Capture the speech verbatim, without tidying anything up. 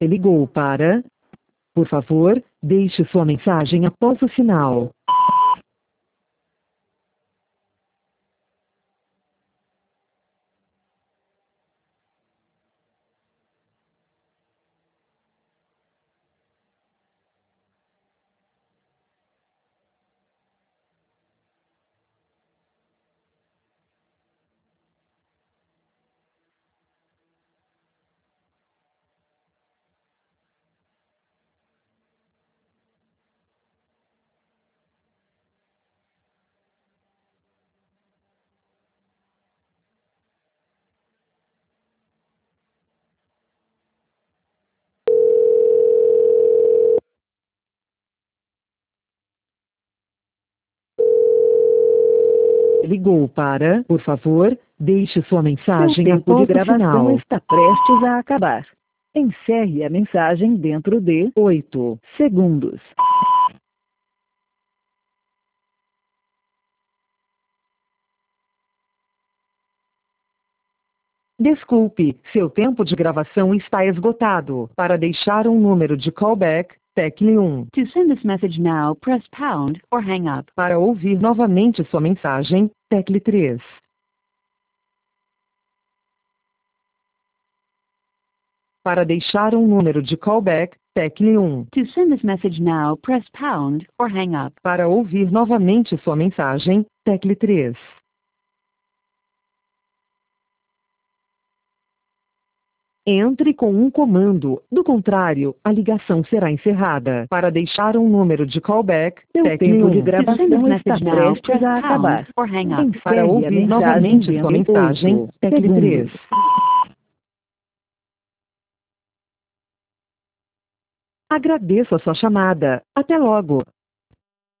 Ligou para... Por favor, deixe sua mensagem após o sinal. Ligou para... Por favor, deixe sua Seu mensagem tempo de após o gravação sinal. está prestes a acabar. Encerre a mensagem dentro de oito segundos. Desculpe, seu tempo de gravação está esgotado. Para deixar um número de callback, tecle um. To send this message now, press pound or hang up. Para ouvir novamente sua mensagem, tecle três. Para deixar um número de callback, tecle um. To send this message now, press pound or hang up. Para ouvir novamente sua mensagem, tecle três. Entre com um comando, do contrário, a ligação será encerrada. Para deixar um número de callback, Seu tecle tempo um. de gravação está prestes a acabar. Para Encerre a ouvir mensagem novamente dentro sua de mensagem, oito tecle três. segundos. Agradeço a sua chamada. Até logo.